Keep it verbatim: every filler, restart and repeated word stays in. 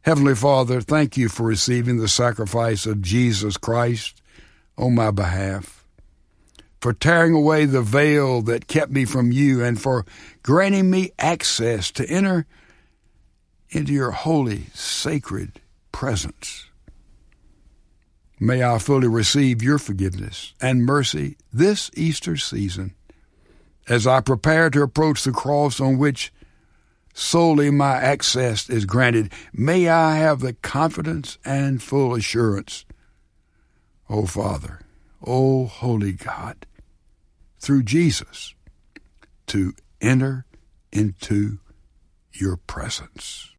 Heavenly Father, thank you for receiving the sacrifice of Jesus Christ on my behalf, for tearing away the veil that kept me from you, and for granting me access to enter into your holy, sacred presence. May I fully receive your forgiveness and mercy this Easter season as I prepare to approach the cross on which solely my access is granted. May I have the confidence and full assurance, O Father, O Holy God, through Jesus, to enter into your presence.